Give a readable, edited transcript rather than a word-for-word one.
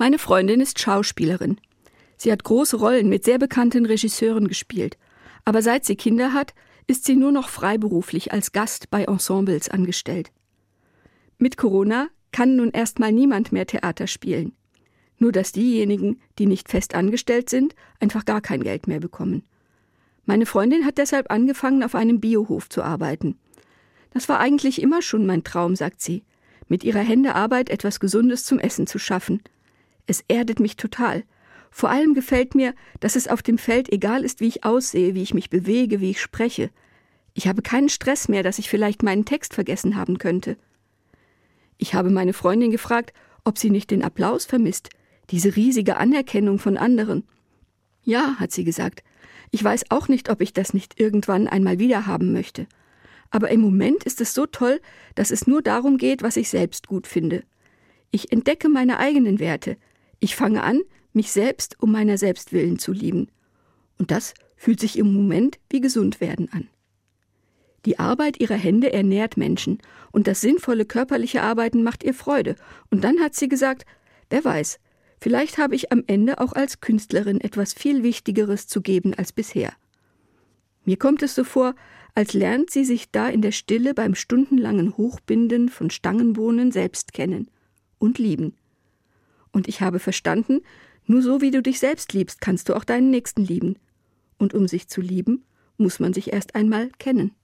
Meine Freundin ist Schauspielerin. Sie hat große Rollen mit sehr bekannten Regisseuren gespielt. Aber seit sie Kinder hat, ist sie nur noch freiberuflich als Gast bei Ensembles angestellt. Mit Corona kann nun erstmal niemand mehr Theater spielen. Nur dass diejenigen, die nicht fest angestellt sind, einfach gar kein Geld mehr bekommen. Meine Freundin hat deshalb angefangen, auf einem Biohof zu arbeiten. Das war eigentlich immer schon mein Traum, sagt sie, mit ihrer Händearbeit etwas Gesundes zum Essen zu schaffen. Es erdet mich total. Vor allem gefällt mir, dass es auf dem Feld egal ist, wie ich aussehe, wie ich mich bewege, wie ich spreche. Ich habe keinen Stress mehr, dass ich vielleicht meinen Text vergessen haben könnte. Ich habe meine Freundin gefragt, ob sie nicht den Applaus vermisst, diese riesige Anerkennung von anderen. Ja, hat sie gesagt, ich weiß auch nicht, ob ich das nicht irgendwann einmal wieder haben möchte. Aber im Moment ist es so toll, dass es nur darum geht, was ich selbst gut finde. Ich entdecke meine eigenen Werte. Ich fange an, mich selbst um meiner selbst willen zu lieben. Und das fühlt sich im Moment wie Gesundwerden an. Die Arbeit ihrer Hände ernährt Menschen und das sinnvolle körperliche Arbeiten macht ihr Freude. Und dann hat sie gesagt, wer weiß, vielleicht habe ich am Ende auch als Künstlerin etwas viel Wichtigeres zu geben als bisher. Mir kommt es so vor, als lernt sie sich da in der Stille beim stundenlangen Hochbinden von Stangenbohnen selbst kennen und lieben. Und ich habe verstanden, nur so wie du dich selbst liebst, kannst du auch deinen Nächsten lieben. Und um sich zu lieben, muss man sich erst einmal kennen.